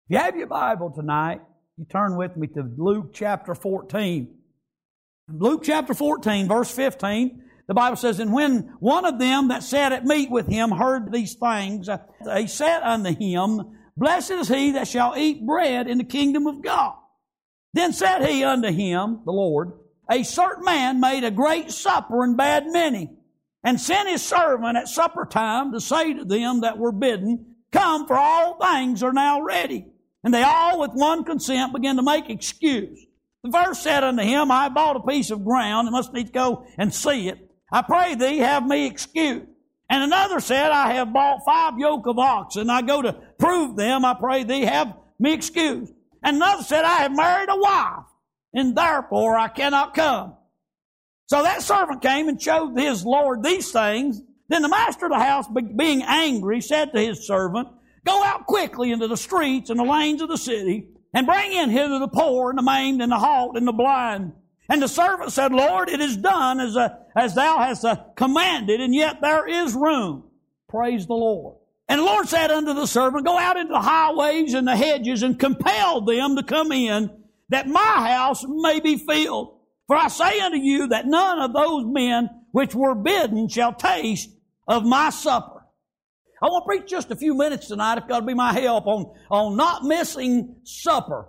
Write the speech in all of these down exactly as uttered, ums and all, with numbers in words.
If you have your Bible tonight, you turn with me to Luke chapter fourteen. Luke chapter fourteen, verse fifteen, the Bible says, "And when one of them that sat at meat with him heard these things, he said unto him, Blessed is he that shall eat bread in the kingdom of God. Then said he unto him, the Lord, A certain man made a great supper and bade many, and sent his servant at supper time to say to them that were bidden, Come, for all things are now ready. And they all with one consent began to make excuse. The first said unto him, I bought a piece of ground, and must needs go and see it. I pray thee, have me excused. And another said, I have bought five yoke of oxen. I go to prove them. I pray thee, have me excused. And another said, I have married a wife, and therefore I cannot come. So that servant came and showed his Lord these things. Then the master of the house, being angry, said to his servant, Go out quickly into the streets and the lanes of the city, and bring in hither the poor and the maimed and the halt and the blind. And the servant said, Lord, it is done as, uh, as thou hast uh, commanded, and yet there is room. Praise the Lord. And the Lord said unto the servant, Go out into the highways and the hedges, and compel them to come in, that my house may be filled. For I say unto you that none of those men which were bidden shall taste of my supper. I want to preach just a few minutes tonight, if God be my help, on, on not missing supper.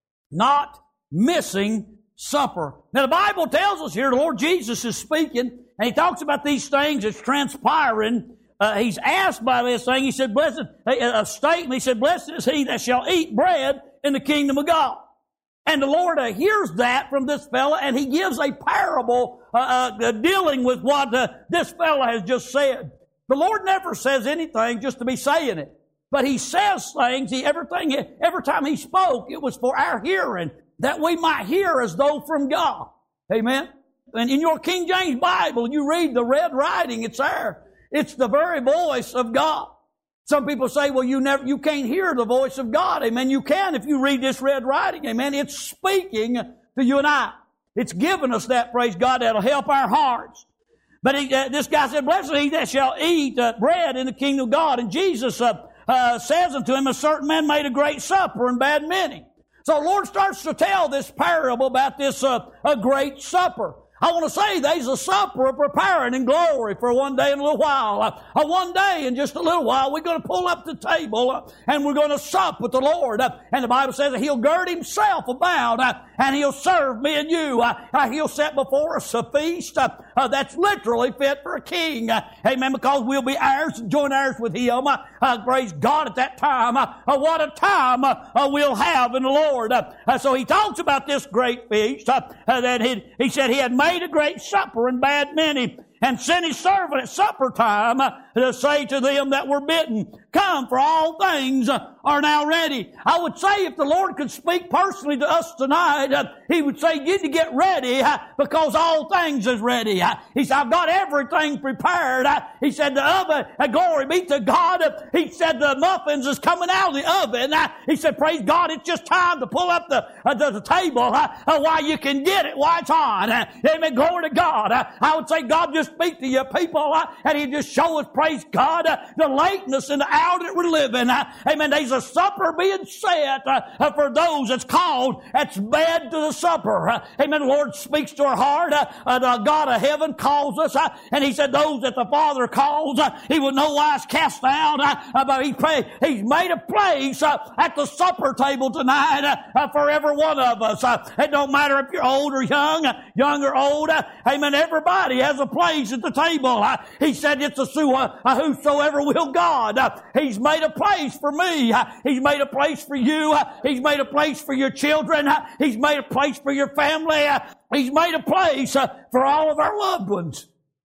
Not missing supper. Now the Bible tells us here, the Lord Jesus is speaking, and He talks about these things that's transpiring. Uh, he's asked by this thing, He said, Blessed, a statement, He said, Blessed is he that shall eat bread in the kingdom of God. And the Lord uh, hears that from this fella, and He gives a parable uh, uh, dealing with what uh, this fella has just said. The Lord never says anything just to be saying it. But He says things, he, everything, every time He spoke, it was for our hearing, that we might hear as though from God. Amen? And in your King James Bible, you read the red writing, it's there. It's the very voice of God. Some people say, well, you never, you can't hear the voice of God. Amen? You can if you read this red writing. Amen? It's speaking to you and I. It's given us that, praise God, that'll help our hearts. But he, uh, this guy said, Blessed is he that shall eat uh, bread in the kingdom of God. And Jesus uh, uh, says unto him, A certain man made a great supper and bade many. So the Lord starts to tell this parable about this uh, a great supper. I want to say there's a supper preparing in glory for one day in a little while. Uh, uh, one day in just a little while, we're going to pull up the table uh, and we're going to sup with the Lord. Uh, and the Bible says that He'll gird Himself about uh, and He'll serve me and you. Uh, uh, he'll set before us a feast uh, uh, that's literally fit for a king. Uh, amen. Because we'll be heirs and joint heirs with Him. Uh, uh, praise God at that time. Uh, uh, what a time uh, uh, we'll have in the Lord. Uh, uh, so He talks about this great feast uh, uh, that he, he said He had made a great supper and bade many, and sent His servant at supper time uh, to say to them that were bidden, Come, for all things uh, are now ready. I would say if the Lord could speak personally to us tonight, uh, He would say, you need to get ready uh, because all things is ready. Uh, he said, I've got everything prepared. Uh, he said, the oven, uh, glory be to God. Uh, he said, the muffins is coming out of the oven. Uh, he said, praise God, it's just time to pull up the, uh, the, the table uh, uh, while you can get it, while it's on. Uh, amen, glory to God. Uh, I would say God just speak to your people uh, and He just show us, praise God, uh, the lateness and the hour that we're living. Uh, amen. There's a supper being set uh, uh, for those that's called, that's bed to the supper. Uh, amen. The Lord speaks to our heart. Uh, uh, the God of heaven calls us, uh, and He said those that the Father calls, uh, He will no wise cast out. Uh, uh, but he pray, He's made a place uh, at the supper table tonight uh, uh, for every one of us. Uh, it don't matter if you're old or young, uh, young or old. Uh, amen. Everybody has a place at the table. Uh, he said it's a uh, whosoever will God. Uh, he's made a place for me. Uh, he's made a place for you. Uh, he's made a place for your children. Uh, he's made a place for your family. Uh, he's made a place uh, for all of our loved ones.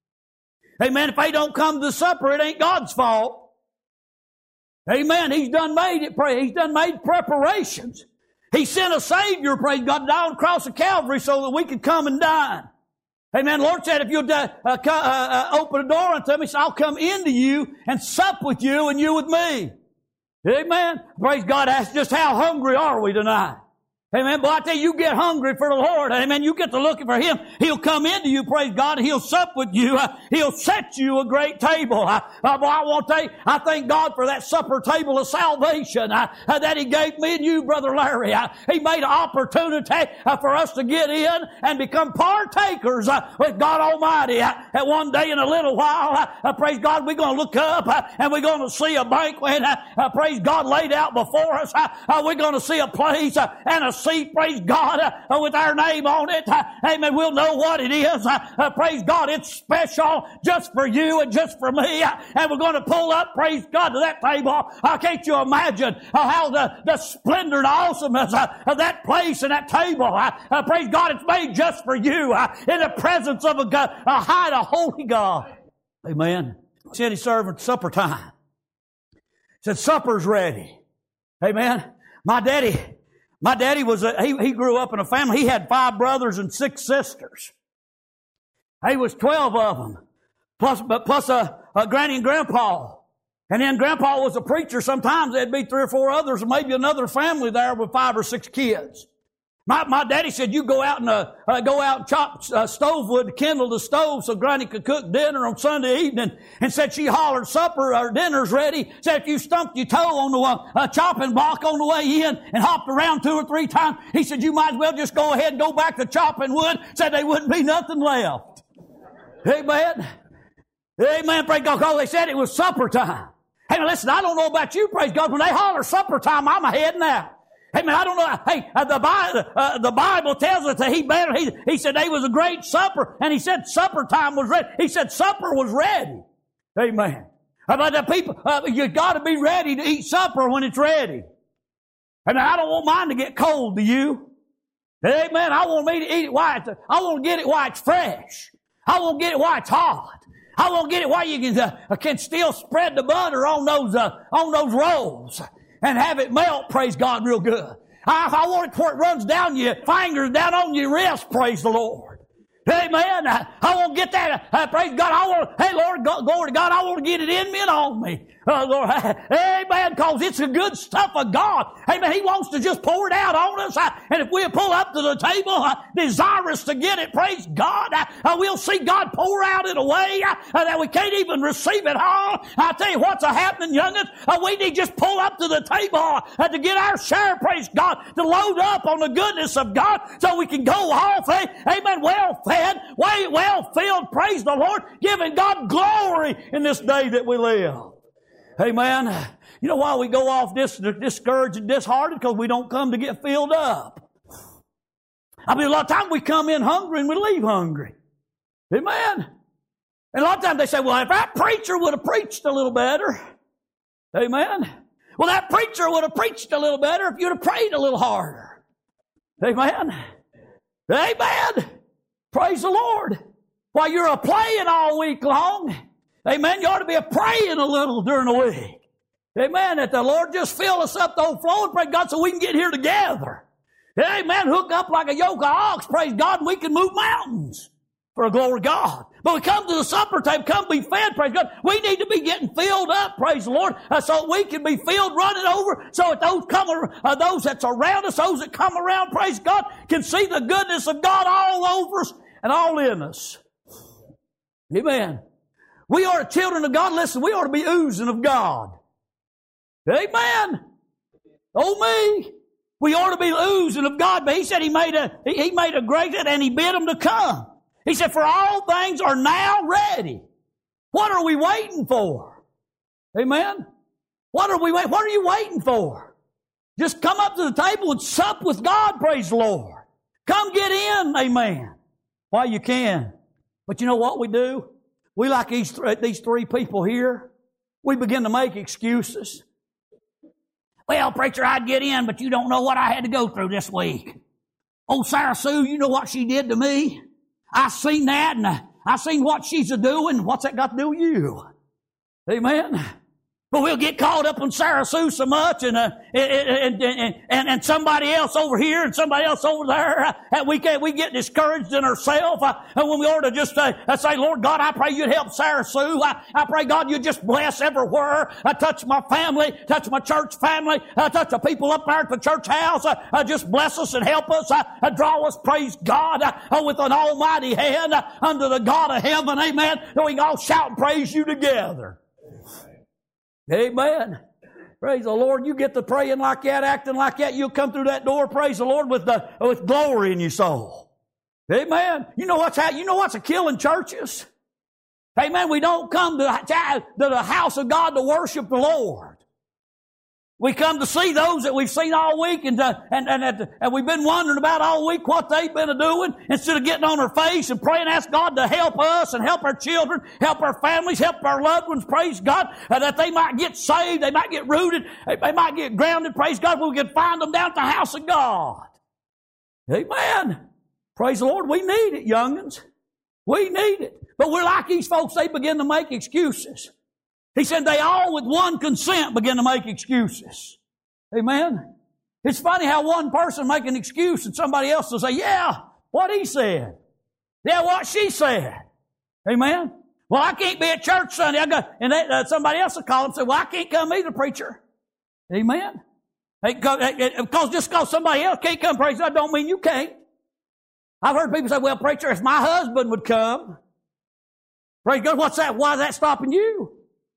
Amen. If they don't come to the supper, it ain't God's fault. Amen. He's done made it. He's done made preparations. He sent a Savior, praise God, down the cross of Calvary so that we could come and dine. Amen. The Lord said, if you'll uh, uh, uh, open the door unto me, so I'll come into you and sup with you and you with me. Amen. Praise God. That's just how hungry are we tonight. Amen. But I tell you, you get hungry for the Lord. Amen. You get to looking for Him. He'll come into you, praise God, and He'll sup with you. Uh, he'll set you a great table. Uh, uh, boy, I want to tell you, I thank God for that supper table of salvation uh, uh, that He gave me and you, Brother Larry. Uh, he made an opportunity uh, for us to get in and become partakers uh, with God Almighty. Uh, and one day in a little while, uh, uh, praise God, we're going to look up uh, and we're going to see a banquet, uh, uh, praise God, laid out before us. Uh, uh, we're going to see a place uh, and a seat, praise God, uh, with our name on it. Uh, amen. We'll know what it is. Uh, uh, praise God. It's special just for you and just for me. Uh, and we're going to pull up, praise God, to that table. Uh, can't you imagine uh, how the, the splendor and awesomeness uh, of that place and that table, uh, uh, praise God, it's made just for you uh, in the presence of a, God, a high, a holy God. Amen. Said He's serving supper time. Said supper's ready. Amen. My daddy, My daddy was, a, he, he grew up in a family. He had five brothers and six sisters. He was twelve of them, plus, plus a, a granny and grandpa. And then grandpa was a preacher. Sometimes there'd be three or four others, or maybe another family there with five or six kids. My, my daddy said, you go out and uh, uh, go out and chop uh, stove wood to kindle the stove so Granny could cook dinner on Sunday evening. And said she hollered supper or dinner's ready. Said if you stumped your toe on the uh, uh, chopping block on the way in and hopped around two or three times, he said you might as well just go ahead and go back to chopping wood. Said there wouldn't be nothing left. Amen. Amen. Praise God. Because they said it was supper time. Hey, now listen, I don't know about you, praise God. When they holler supper time, I'm heading out. Hey, man, I don't know. Hey, uh, the, Bible, uh, the Bible tells us that he better, he, he said there was a great supper, and he said supper time was ready. He said supper was ready. Amen. But the people, uh, you got to be ready to eat supper when it's ready. And I don't want mine to get cold, do you? Amen. I want me to eat it while it's, I want to get it while it's fresh. I want to get it while it's hot. I want to get it while you can, uh, can still spread the butter on those, uh, on those rolls. And have it melt, praise God, real good. I, I want it before it runs down your fingers, down on your wrist, praise the Lord. Amen. I, I want to get that, uh, praise God. I want, hey Lord, go, glory to God, I want to get it in me and on me. Uh, Lord, amen, because it's the good stuff of God. Amen. He wants to just pour it out on us. Uh, and if we pull up to the table, uh, desirous to get it, praise God, uh, uh, we'll see God pour out in a way uh, uh, that we can't even receive it all. I tell you what's happening, youngins. Uh, we need to just pull up to the table uh, to get our share, praise God, to load up on the goodness of God so we can go off, eh, amen, well fed, well filled, praise the Lord, giving God glory in this day that we live. Amen. You know why we go off dis- discouraged and disheartened? Because we don't come to get filled up. I mean, a lot of times we come in hungry and we leave hungry. Amen. And a lot of times they say, well, if that preacher would have preached a little better. Amen. Well, that preacher would have preached a little better if you'd have prayed a little harder. Amen. Amen. Praise the Lord. While you're a playing all week long, amen, you ought to be a praying a little during the week. Amen, that the Lord just fill us up to overflowing, praise God, so we can get here together. Amen, hook up like a yoke of ox, praise God, and we can move mountains for the glory of God. But we come to the supper table, come be fed, praise God. We need to be getting filled up, praise the Lord, uh, so we can be filled, running over, so that those come, uh, those that's around us, those that come around, praise God, can see the goodness of God all over us and all in us. Amen. We are children of God. Listen, we ought to be oozing of God. Amen. Oh me. We ought to be oozing of God. But he said he made a, he made a great, and he bid them to come. He said, for all things are now ready. What are we waiting for? Amen. What are we waiting? What are you waiting for? Just come up to the table and sup with God, praise the Lord. Come get in, amen. While you can. But you know what we do? We, like these, th- these three people here, we begin to make excuses. Well, preacher, I'd get in, but you don't know what I had to go through this week. Oh, Sarah Sue, you know what she did to me? I seen that, and I, I seen what she's a-doing. What's that got to do with you? Amen? But we'll get caught up on Sarah Sue so much and, uh, and, and, and, and somebody else over here and somebody else over there. And we can we get discouraged in ourselves. Uh, and when we ought to just uh, say, Lord God, I pray you'd help Sarah Sue. I, I pray, God, you'd just bless everywhere. I touch my family, touch my church family, I touch the people up there at the church house. Uh, uh, just bless us and help us. Uh, uh, draw us, praise God, uh, uh, with an almighty hand uh, under the God of heaven. Amen. And we can all shout and praise you together. Amen. Praise the Lord. You get to praying like that, acting like that, you'll come through that door, praise the Lord, with the, with glory in your soul. Amen. You know what's, you know what's a killing churches? Amen. We don't come to, to the house of God to worship the Lord. We come to see those that we've seen all week and, uh, and, and, and we've been wondering about all week what they've been doing instead of getting on our face and praying, ask God to help us and help our children, help our families, help our loved ones, praise God, uh, that they might get saved, they might get rooted, they might get grounded, praise God, we can find them down at the house of God. Amen. Praise the Lord. We need it, young'uns. We need it. But we're like these folks, they begin to make excuses. He said they all with one consent begin to make excuses. Amen. It's funny how one person make an excuse and somebody else will say, yeah, what he said. Yeah, what she said. Amen. Well, I can't be at church Sunday. I got, and they, uh, somebody else will call and say, well, I can't come either, preacher. Amen. Because just because somebody else can't come, praise God, don't mean you can't. I've heard people say, well, preacher, if my husband would come, praise God, what's that? Why is that stopping you?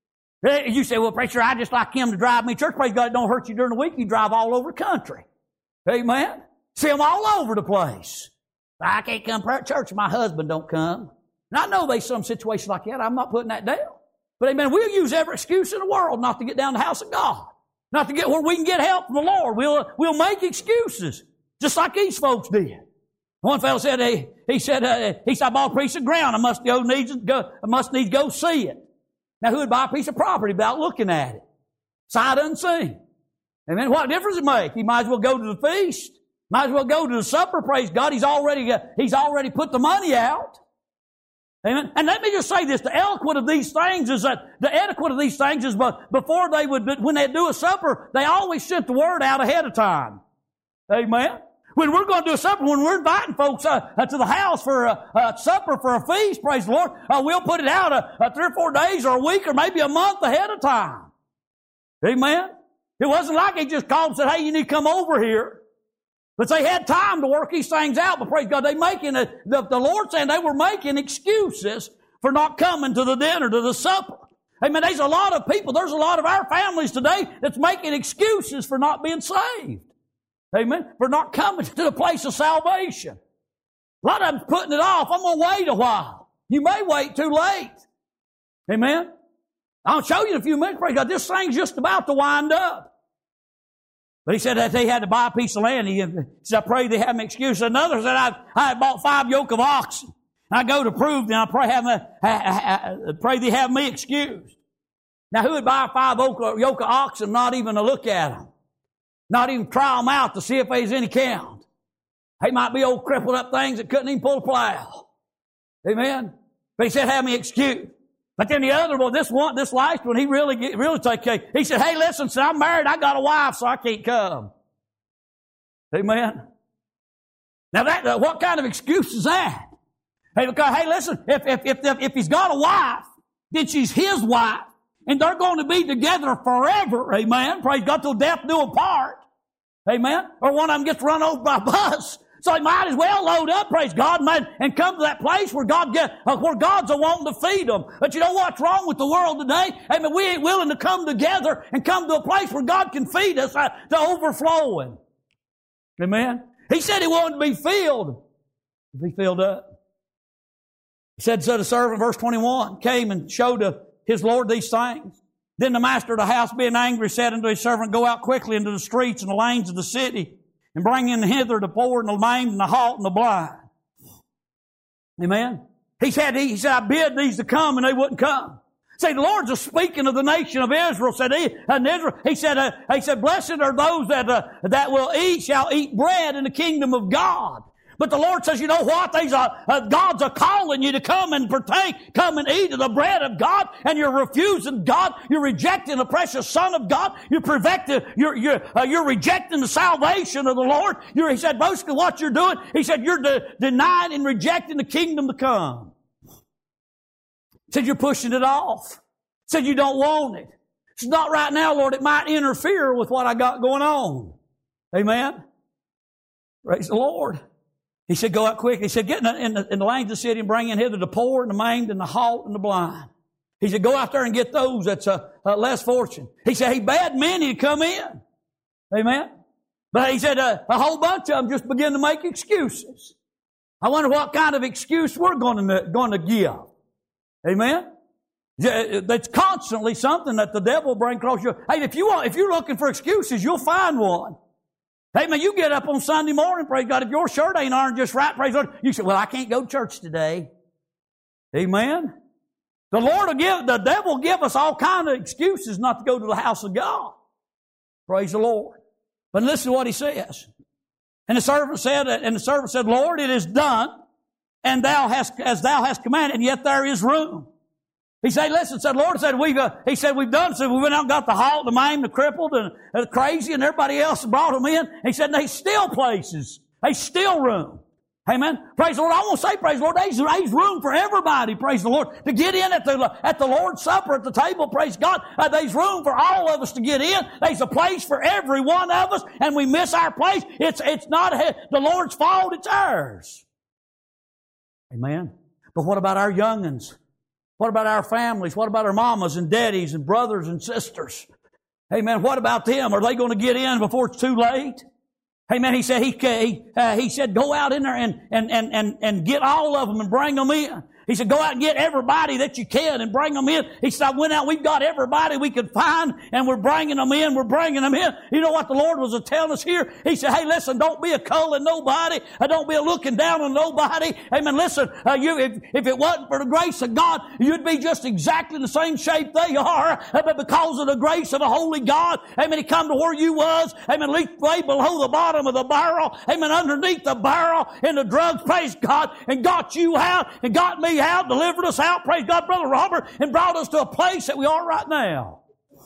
You say, well, preacher, I just like him to drive me to church. Praise God, it don't hurt you during the week. You drive all over the country. Amen. See them all over the place. I can't come to church if my husband don't come. And I know there's some situations like that. I'm not putting that down. But amen, we'll use every excuse in the world not to get down to the house of God. Not to get where we can get help from the Lord. We'll, we'll make excuses. Just like these folks did. One fellow said, he, he said, uh, he said, I bought a piece of ground. I must go needs go, I must need go see it. Now, who would buy a piece of property without looking at it? Sight unseen. Amen. What difference does it make? He might as well go to the feast. Might as well go to the supper, praise God. He's already, uh, he's already put the money out. Amen. And let me just say this. The eloquent of these things is that, the etiquette of these things is but before they would, when they do a supper, they always sent the word out ahead of time. Amen. When we're going to do a supper, when we're inviting folks uh, uh, to the house for a, a supper, for a feast, praise the Lord, uh, we'll put it out uh, uh, three or four days or a week or maybe a month ahead of time. Amen? It wasn't like he just called and said, hey, you need to come over here. But they had time to work these things out. But praise God, they making a, the, the Lord saying they were making excuses for not coming to the dinner, to the supper. Amen. There's a lot of people, there's a lot of our families today that's making excuses for not being saved. Amen. For not coming to the place of salvation. A lot of them's putting it off. I'm going to wait a while. You may wait too late. Amen. I'll show you in a few minutes. Praise God. This thing's just about to wind up. But he said that they had to buy a piece of land. He said, I pray they have an excuse. Another said, I, I had bought five yoke of oxen. I go to prove them. I pray, have me, I, I, I pray they have me excused. Now, who would buy five yoke of oxen and not even to look at them? Not even try them out to see if there's any count. They might be old crippled up things that couldn't even pull a plow. Amen. But he said, have me excused. But then the other one, this one, this last one, he really, get, really take care. He said, hey, listen, son, I'm married. I got a wife, so I can't come. Amen. Now that, uh, what kind of excuse is that? Hey, because, hey, listen, if, if, if, if he's got a wife, then she's his wife, and they're going to be together forever. Amen. Praise God, till death do apart. Amen. Or one of them gets run over by a bus. So he might as well load up, praise God, man, and come to that place where God get, uh, where God's a wanting to feed them. But you know what's wrong with the world today? Amen. We ain't willing to come together and come to a place where God can feed us uh, to overflowing. Amen. He said he wanted to be filled. To be filled up. He said, so the servant, verse twenty-one, came and showed to his Lord these things. Then the master of the house, being angry, said unto his servant, go out quickly into the streets and the lanes of the city, and bring in hither the poor and the maimed and the halt and the blind. Amen. He said, he said, I bid these to come, and they wouldn't come. See, the Lord's just speaking of the nation of Israel. Said he, and Israel, he said, uh, he said, blessed are those that uh, that will eat, shall eat bread in the kingdom of God. But the Lord says, you know what? These are, uh, God's are calling you to come and partake, come and eat of the bread of God, and you're refusing God. You're rejecting the precious Son of God. You're perfecting, you're, you're, uh, you're rejecting the salvation of the Lord. You're, he said, basically what you're doing, he said, you're de- denying and rejecting the kingdom to come. He said, you're pushing it off. He said, you don't want it. It's not right now, Lord. It might interfere with what I got going on. Amen. Praise the Lord. He said, go out quick. He said, get in the, in the, in the lanes of the city and bring in hither the poor and the maimed and the halt and the blind. He said, go out there and get those that's uh, uh, less fortunate. He said, he bade many to come in. Amen. But he said, uh, a whole bunch of them just begin to make excuses. I wonder what kind of excuse we're going to, going to give. Amen. That's constantly something that the devil will bring across you. Hey, if you want, if you're looking for excuses, you'll find one. Hey, man, you get up on Sunday morning, praise God. If your shirt ain't ironed just right, praise God, you say, well, I can't go to church today. Amen. The Lord will give, the devil will give us all kind of excuses not to go to the house of God. Praise the Lord. But listen to what he says. And the servant said, and the servant said, Lord, it is done, and thou hast, as thou hast commanded, and yet there is room. He said, listen, said, Lord said, we've, uh, he said, we've done, so we went out and got the halt, the maimed, the crippled, and the crazy, and everybody else and brought them in. He said, there's still places. There's still room. Amen. Praise the Lord. I want to say, praise the Lord, there's, there's room for everybody, praise the Lord, to get in at the, at the Lord's Supper at the table, praise God. Uh, there's room for all of us to get in. There's a place for every one of us, and we miss our place. It's, it's not the Lord's fault, it's ours. Amen. But what about our young'uns? What about our families? What about our mamas and daddies and brothers and sisters? Hey, man, what about them? Are they going to get in before it's too late? Hey, man, he said, he, he, uh, he said, go out in there and, and, and, and, and get all of them and bring them in. He said, go out and get everybody that you can and bring them in. He said, I went out, we've got everybody we could find, and we're bringing them in, we're bringing them in. You know what the Lord was telling us here? He said, hey, listen, don't be a culling nobody. Don't be a looking down on nobody. Amen. Listen, uh, you, if, if it wasn't for the grace of God, you'd be just exactly the same shape they are. Uh, but because of the grace of the Holy God, amen, He come to where you was, amen, way below the bottom of the barrel, amen, underneath the barrel in the drugs, praise God, and got you out and got me out, delivered us out, praise God, Brother Robert, and brought us to a place that we are right now.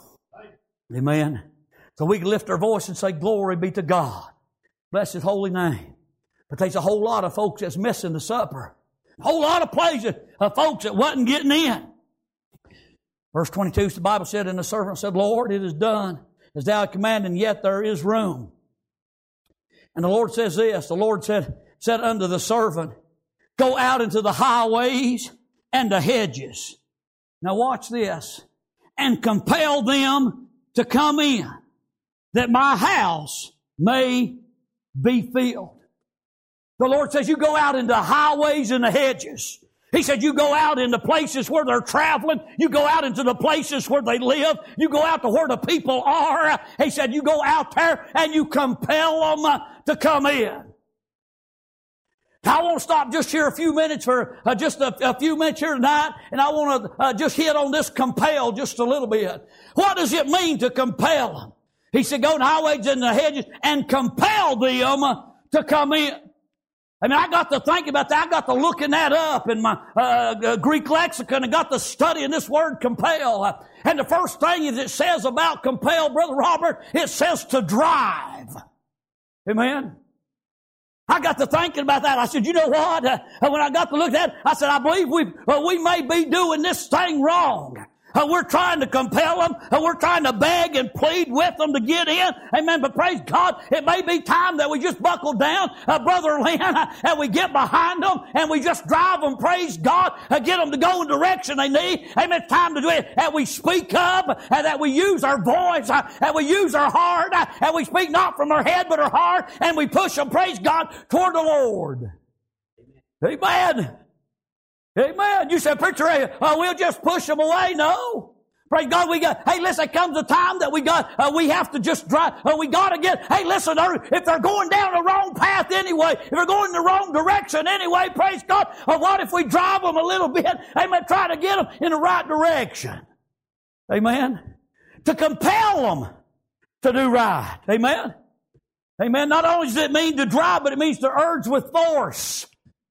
Amen. So we can lift our voice and say, glory be to God. Bless His holy name. But there's a whole lot of folks that's missing the supper. A whole lot of places of folks that wasn't getting in. Verse twenty-two, the Bible said, and the servant said, Lord, it is done as thou hast commanded, and yet there is room. And the Lord says this, the Lord said, said unto the servant, go out into the highways and the hedges. Now watch this. And compel them to come in, that my house may be filled. The Lord says you go out into highways and the hedges. He said you go out into places where they're traveling. You go out into the places where they live. You go out to where the people are. He said you go out there and you compel them to come in. I want to stop just here a few minutes for uh, just a, a few minutes here tonight, and I want to uh, just hit on this compel just a little bit. What does it mean to compel them? He said, go to the highways and the hedges and compel them to come in. I mean, I got to think about that. I got to looking that up in my uh, Greek lexicon and got to studying this word compel. And the first thing is it says about compel, Brother Robert, it says to drive. Amen. I got to thinking about that. I said, you know what? Uh, when I got to look at it, I said, I believe we uh, we may be doing this thing wrong. Uh, we're trying to compel them. Uh, we're trying to beg and plead with them to get in. Amen. But praise God, it may be time that we just buckle down, uh, Brother Lynn, uh, and we get behind them and we just drive them, praise God, uh, get them to go in the direction they need. Amen. It's time to do it. And we speak up, and uh, that we use our voice, uh, and we use our heart, uh, and we speak not from our head but our heart, and we push them, praise God, toward the Lord. Amen. Amen. Amen. You said, preacher, uh, we'll just push them away. No. Praise God, we got, hey, listen, there comes a time that we got, uh, we have to just drive, uh, we got to get, hey, listen, if they're going down the wrong path anyway, if they're going in the wrong direction anyway, praise God, uh, what if we drive them a little bit, amen, try to get them in the right direction. Amen. To compel them to do right. Amen. Amen. Not only does it mean to drive, but it means to urge with force.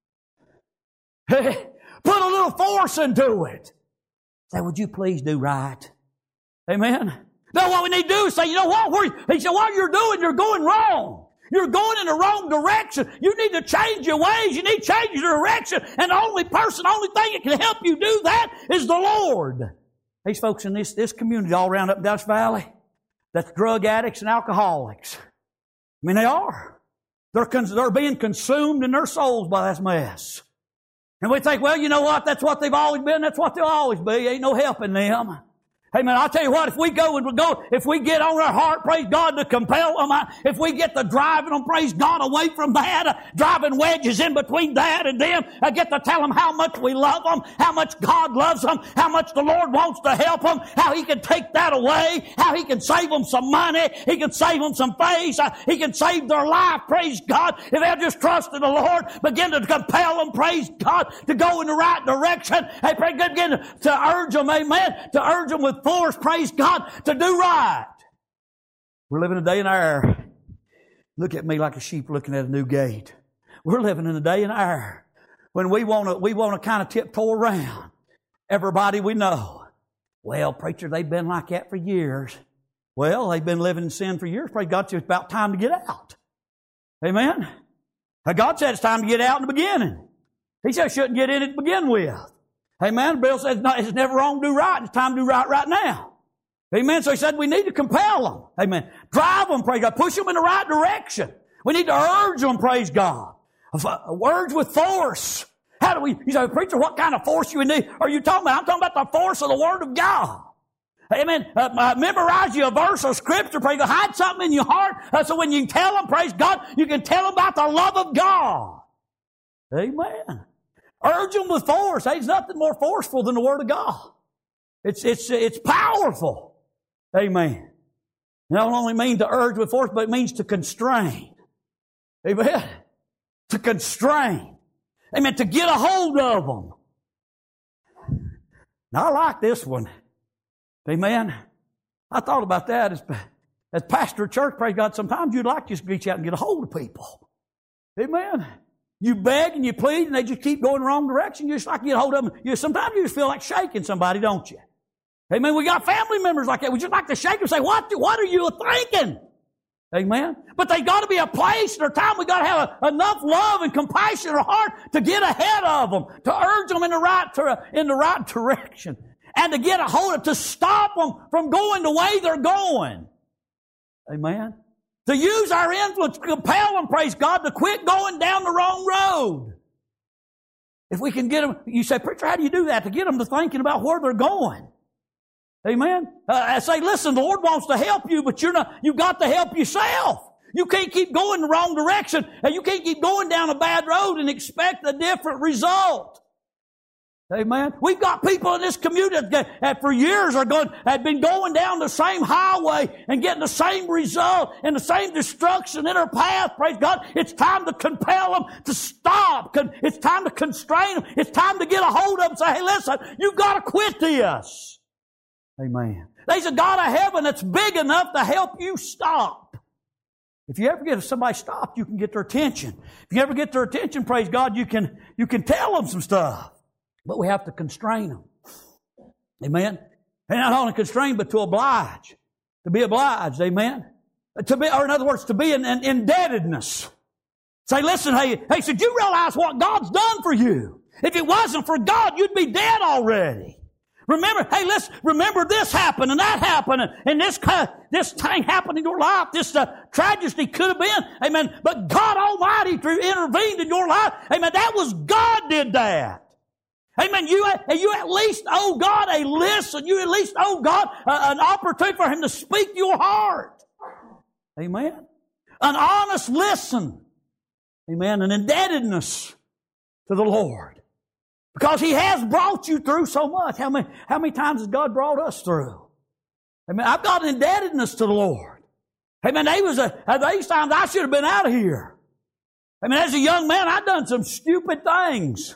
Put a little force into it. Say, would you please do right? Amen. No, what we need to do is say, you know what? We're, he said, what you're doing, you're going wrong. You're going in the wrong direction. You need to change your ways. You need to change your direction. And the only person, the only thing that can help you do that is the Lord. These folks in this, this community all around up in Dutch Valley, that's drug addicts and alcoholics. I mean, they are. They're, cons- they're being consumed in their souls by this mess. And we think, well, you know what? That's what they've always been. That's what they'll always be. Ain't no helping them. Hey man, I'll tell you what, if we go and we go, if we get on our heart, praise God, to compel them, if we get to driving them, praise God, away from that, uh, driving wedges in between that and them, I get to tell them how much we love them, how much God loves them, how much the Lord wants to help them, how He can take that away, how He can save them some money, He can save them some face, uh, He can save their life, praise God, if they'll just trust in the Lord, begin to compel them, praise God, to go in the right direction, hey, pray, begin to, to urge them, amen, to urge them with force, praise God, to do right. We're living a day and hour. Look at me like a sheep looking at a new gate. We're living in a day and hour when we want to we want to kind of tiptoe around everybody we know. Well, preacher, they've been like that for years. Well, they've been living in sin for years. Praise God, it's about time to get out. Amen. God said it's time to get out in the beginning. He said shouldn't get in it to begin with. Amen. Bill says no, it's never wrong to do right. It's time to do right right now. Amen. So he said we need to compel them. Amen. Drive them, praise God. Push them in the right direction. We need to urge them, praise God. Urge with force. How do we, you say, preacher, what kind of force you need? Are you talking about? I'm talking about the force of the Word of God. Amen. Uh, uh, memorize you a verse of Scripture. Praise God. Hide something in your heart uh, so when you tell them, praise God, you can tell them about the love of God. Amen. Urge them with force. There's nothing more forceful than the Word of God. It's, it's, it's powerful. Amen. It don't only mean to urge with force, but it means to constrain. Amen. To constrain. Amen. To get a hold of them. Now I like this one. Amen. I thought about that as, as pastor of church, praise God, sometimes you'd like to just reach out and get a hold of people. Amen. You beg and you plead and they just keep going the wrong direction. You just like to get a hold of them. You, sometimes you just feel like shaking somebody, don't you? Amen. We got family members like that. We just like to shake them and say, what, what are you thinking? Amen. But they got to be a place and a time we got to have a, enough love and compassion in our heart to get ahead of them, to urge them in the right, to, in the right direction. And to get a hold of, to stop them from going the way they're going. Amen. To use our influence, to compel them, praise God, to quit going down the wrong road. If we can get them, you say, preacher, how do you do that? To get them to thinking about where they're going. Amen. Uh, I say, listen, the Lord wants to help you, but you're not, you've got to help yourself. You can't keep going the wrong direction, and you can't keep going down a bad road and expect a different result. Amen. We've got people in this community that, that for years are going, have been going down the same highway and getting the same result and the same destruction in their path. Praise God. It's time to compel them to stop. It's time to constrain them. It's time to get a hold of them and say, hey, listen, you've got to quit this. Amen. There's a God of heaven that's big enough to help you stop. If you ever get somebody stopped, you can get their attention. If you ever get their attention, praise God, you can, you can tell them some stuff. But we have to constrain them. Amen. And not only constrain, but to oblige. To be obliged. Amen. To be, or in other words, to be in, in indebtedness. Say, listen, hey, hey, did you realize what God's done for you? If it wasn't for God, you'd be dead already. Remember, hey, let's remember this happened and that happened and, and this this thing happened in your life. This uh, tragedy could have been, amen. But God Almighty intervened in your life. Amen. That was God did that. Amen. You, you at least owe God a listen. You at least owe God uh, an opportunity for Him to speak to your heart. Amen. An honest listen. Amen. An indebtedness to the Lord. Because He has brought you through so much. How many, how many times has God brought us through? Amen. I've got an indebtedness to the Lord. Amen. There was a, at these times I should have been out of here. I mean, as a young man, I've done some stupid things.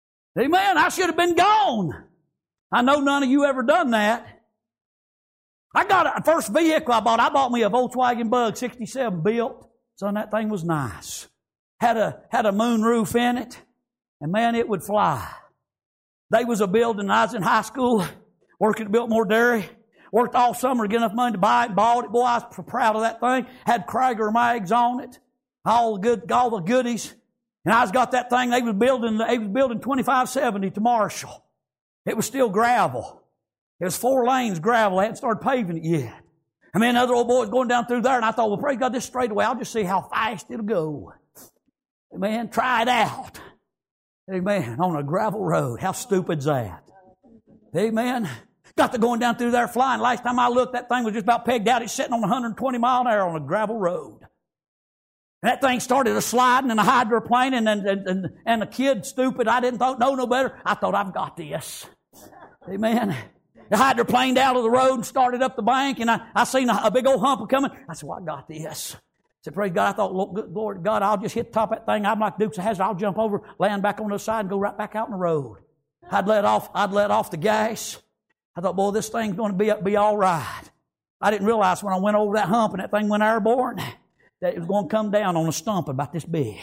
Amen. I should have been gone. I know none of you ever done that. I got a first vehicle I bought. I bought me a Volkswagen Bug sixty-seven built. Son, that thing was nice. Had a, had a moon roof in it. And man, it would fly. They was a building. I was in high school, working at Biltmore Dairy. Worked all summer to get enough money to buy it, bought it. Boy, I was proud of that thing. Had Krager mags on it. All the good, all the goodies. And I was got that thing. They was building, they was building twenty-five seventy to Marshall. It was still gravel. It was four lanes gravel. They hadn't started paving it yet. And then other old boys going down through there, and I thought, well, praise God, this straight away. I'll just see how fast it'll go. Amen. Try it out. Amen. On a gravel road. How stupid's that? Amen. Got to going down through there flying. Last time I looked, that thing was just about pegged out. It's sitting on one hundred twenty mile an hour on a gravel road. And that thing started a sliding and a hydroplane, and, and, and, and the kid, stupid, I didn't know no better. I thought, I've got this. Amen. The hydroplaned out of the road and started up the bank, and I, I seen a, a big old hump coming. I said, well, I got this. I said, praise God. I thought, Lord, Lord God, I'll just hit the top of that thing. I'm like Dukes of Hazzard. I'll jump over, land back on the side, and go right back out on the road. I'd let off, I'd let off the gas. I thought, boy, this thing's going to be, be all right. I didn't realize when I went over that hump and that thing went airborne that it was going to come down on a stump about this big.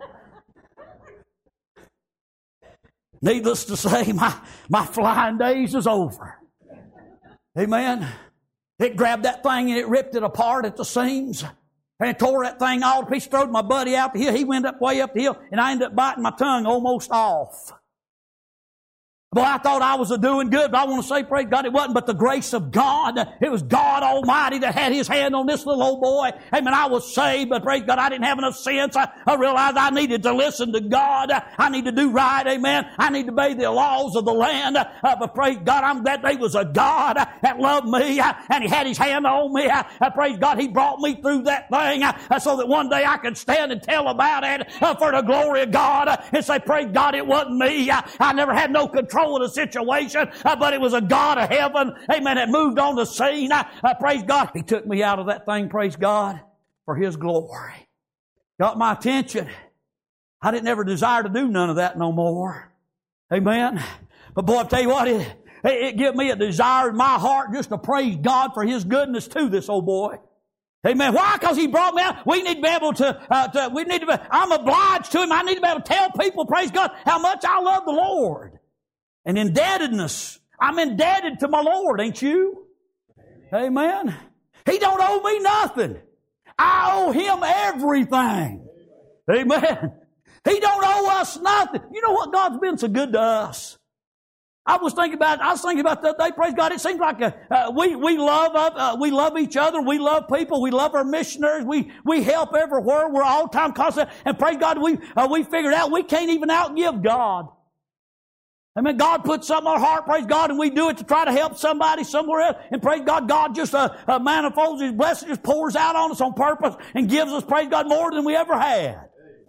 Needless to say, my, my flying days is over. Amen. It grabbed that thing and it ripped it apart at the seams. And it tore that thing all to pieces, throwed my buddy out the hill. He went up way up the hill, and I ended up biting my tongue almost off. Boy, I thought I was a doing good, but I want to say, praise God, it wasn't but the grace of God. It was God Almighty that had His hand on this little old boy. Amen. I was saved, but praise God, I didn't have enough sense. I, I realized I needed to listen to God. I need to do right. Amen. I need to obey the laws of the land. Uh, but praise God, I'm glad there was a God that loved me, uh, and He had His hand on me. Uh, uh, praise God, He brought me through that thing uh, so that one day I could stand and tell about it uh, for the glory of God uh, and say, praise God, it wasn't me. Uh, I never had no control of the situation, uh, but it was a God of heaven, amen, that moved on the scene. Uh, uh, praise God. He took me out of that thing, praise God, for His glory. Got my attention. I didn't ever desire to do none of that no more. Amen. But boy, I tell you what, it, it, it gave me a desire in my heart just to praise God for His goodness to this old boy. Amen. Why? Because He brought me out. We need to be able to, uh, to we need to be, I'm obliged to Him. I need to be able to tell people, praise God, how much I love the Lord. And indebtedness. I'm indebted to my Lord, ain't you? Amen. Amen. He don't owe me nothing. I owe Him everything. Amen. He don't owe us nothing. You know what? God's been so good to us. I was thinking about. I was thinking about that day. Praise God! It seems like a, uh, we we love uh, we love each other. We love people. We love our missionaries. We we help everywhere. We're all time constant. And praise God, we uh, we figured out we can't even outgive God. I mean, God puts something on our heart, praise God, and we do it to try to help somebody somewhere else. And praise God, God just uh, uh, manifolds His blessings, just pours out on us on purpose and gives us, praise God, more than we ever had.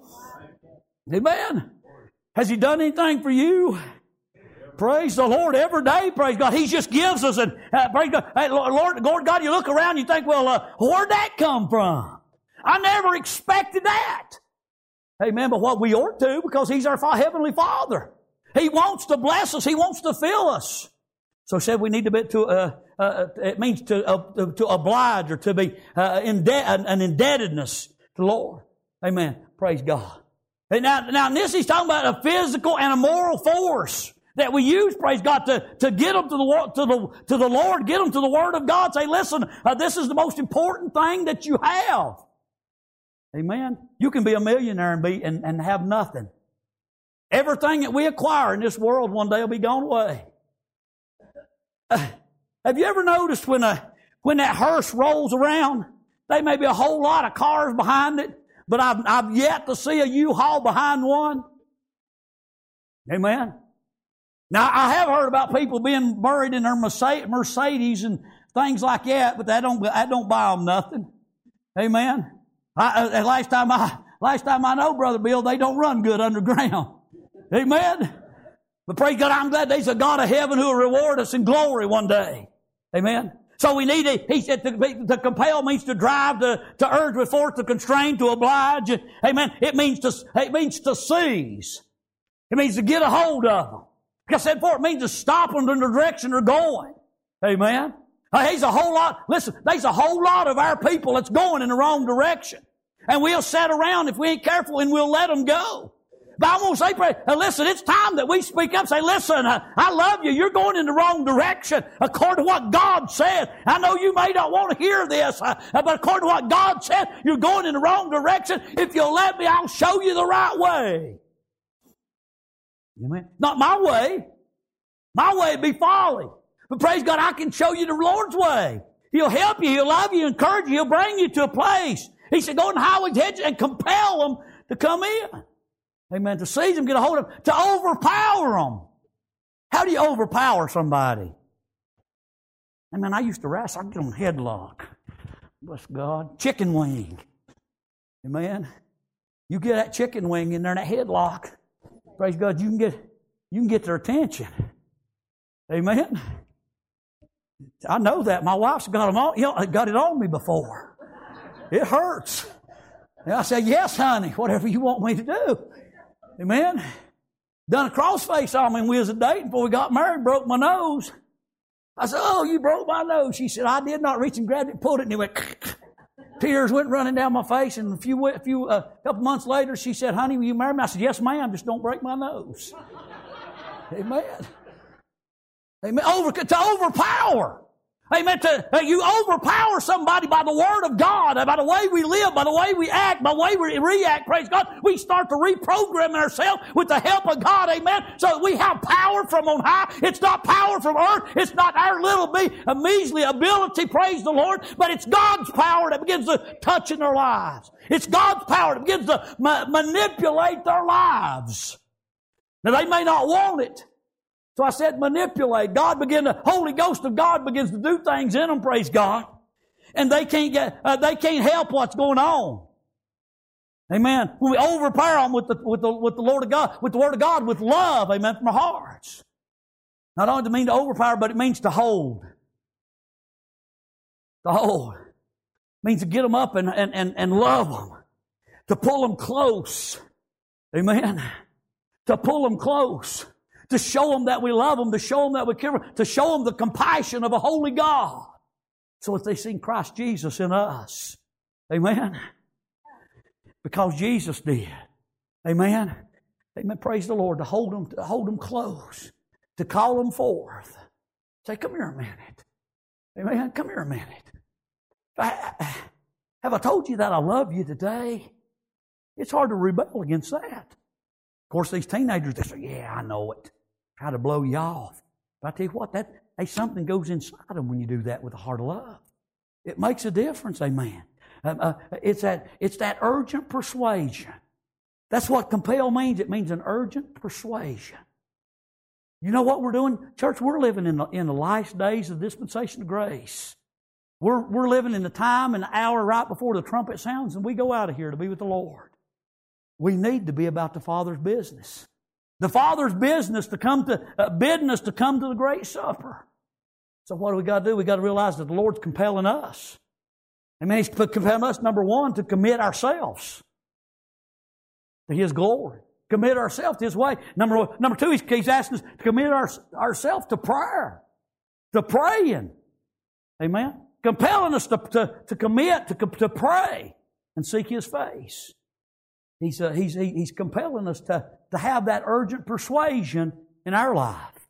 Amen. Has He done anything for you? Praise the Lord every day, praise God. He just gives us, and uh, praise God. Hey, Lord, Lord God, you look around and you think, well, uh, where'd that come from? I never expected that. Amen. But what we ought to, because He's our Heavenly Father. He wants to bless us. He wants to fill us. So he said we need to be to, uh, uh, it means to, uh, to oblige or to be uh, in de- an indebtedness to the Lord. Amen. Praise God. And now, now in this he's talking about a physical and a moral force that we use, praise God, to, to get them to the, to the, to the Lord, get them to the Word of God. Say, listen, uh, this is the most important thing that you have. Amen. You can be a millionaire and be, and, and have nothing. Everything that we acquire in this world one day will be gone away. Uh, have you ever noticed when a when that hearse rolls around, there may be a whole lot of cars behind it, but I've I've yet to see a U-Haul behind one. Amen. Now I have heard about people being buried in their Mercedes and things like that, but that don't that don't buy them nothing. Amen. I, uh, last time I last time I know, Brother Bill, they don't run good underground. Amen. But praise God, I'm glad there's a God of heaven who will reward us in glory one day. Amen. So we need, a, he said, to, to compel means to drive, to, to urge with force, to constrain, to oblige. Amen. It means to, it means to seize. It means to get a hold of them. Like I said before, it means to stop them in the direction they're going. Amen. Uh, there's a whole lot, listen, there's a whole lot of our people that's going in the wrong direction. And we'll sit around if we ain't careful and we'll let them go. But I want to say, uh, listen, it's time that we speak up. Say, listen, uh, I love you. You're going in the wrong direction according to what God said. I know you may not want to hear this, uh, but according to what God said, you're going in the wrong direction. If you'll let me, I'll show you the right way. Amen. Not my way. My way would be folly. But praise God, I can show you the Lord's way. He'll help you. He'll love you, encourage you. He'll bring you to a place. He said, go in the highways, hedges, and compel them to come in. Amen. To seize them, get a hold of them, to overpower them. How do you overpower somebody? Amen. I used to wrestle. I'd get on headlock. Bless God. Chicken wing. Amen. You get that chicken wing in there in that headlock. Praise God. You can get, you can get their attention. Amen. I know that. My wife's got them on, you know, got it on me before. It hurts. And I said, yes, honey, whatever you want me to do. Amen. Done a crossface on me when we was a dating before we got married, broke my nose. I said, oh, you broke my nose. She said, I did not reach and grabbed it, pulled it, and it went, tears went running down my face. And a few, a few, a uh, couple months later, she said, honey, will you marry me? I said, yes, ma'am, just don't break my nose. Amen. Amen. Over, to overpower. Amen. To, uh, you overpower somebody by the Word of God, by the way we live, by the way we act, by the way we react. Praise God. We start to reprogram ourselves with the help of God. Amen. So that we have power from on high. It's not power from earth. It's not our little me, a measly ability. Praise the Lord. But it's God's power that begins to touch in their lives. It's God's power that begins to ma- manipulate their lives. Now they may not want it. So I said manipulate. God begin to, Holy Ghost of God begins to do things in them, praise God. And they can't get, uh, they can't help what's going on. Amen. When we overpower them with the, with the, with the Lord of God, with the Word of God, with love, amen, from our hearts. Not only does it mean to overpower, but it means to hold. To hold. It means to get them up and, and, and, and love them. To pull them close. Amen. To pull them close. To show them that we love them, to show them that we care, to show them the compassion of a holy God. So if they see Christ Jesus in us, amen, because Jesus did, amen, amen, praise the Lord, to hold them, to hold them close, to call them forth. Say, come here a minute. Amen, come here a minute. I, I, have I told you that I love you today? It's hard to rebel against that. Of course, these teenagers, they say, yeah, I know it. Try to blow you off. But I tell you what, that hey, something goes inside them when you do that with a heart of love. It makes a difference, amen. Uh, uh, it's that it's that urgent persuasion. That's what compel means. It means an urgent persuasion. You know what we're doing? Church, we're living in the, in the last days of dispensation of grace. We're, we're living in the time and the hour right before the trumpet sounds and we go out of here to be with the Lord. We need to be about the Father's business. The Father's business to come to, uh, bidding us to come to the great supper. So what do we got to do? We got to realize that the Lord's compelling us. Amen. He's compelling us, number one, to commit ourselves to His glory. Commit ourselves to His way. Number, number two, He's, he's asking us to commit our, ourselves to prayer. To praying. Amen. Compelling us to, to, to commit, to, to pray and seek His face. He's, uh, he's, he, he's compelling us to, to have that urgent persuasion in our life.